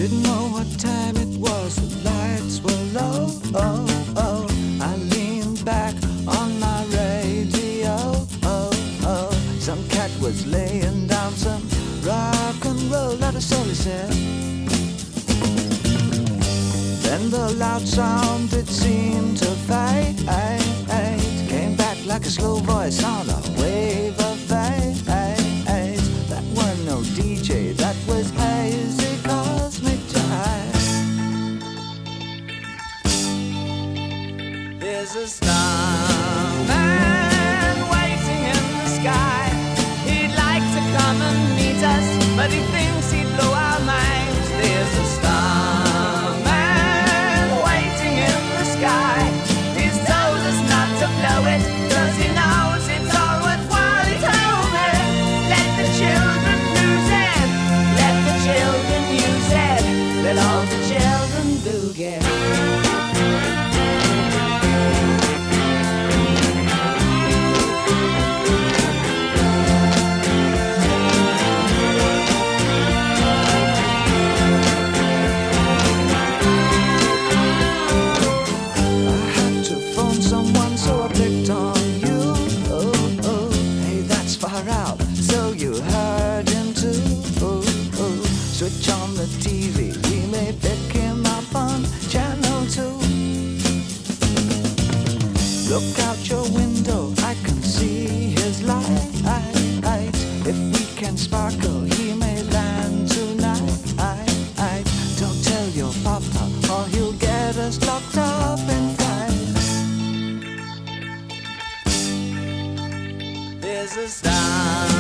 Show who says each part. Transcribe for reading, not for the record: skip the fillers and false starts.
Speaker 1: Didn't know what time it was, the lights were low. I leaned back on my radio. Some cat was laying down some rock and roll, that is all he said. Then the loud sound, it seemed to fade. Came back like a slow voice on a wave of fate. That weren't no DJ, that was hazy cosmic jive. There's a starman waiting in the sky. He'd like to come and meet us, but he thinks he'd blow our minds. There's a starman waiting in the sky. He's told us not to blow it, 'cause he knows it's all worthwhile. He told me, let the children lose it, let the children use it, let all the children boogie. Switch on the TV, we may pick him up on channel 2. Look out your window, I can see his light. If we can sparkle, he may land tonight. Don't tell your papa, or he'll get us locked up in fight. There's a star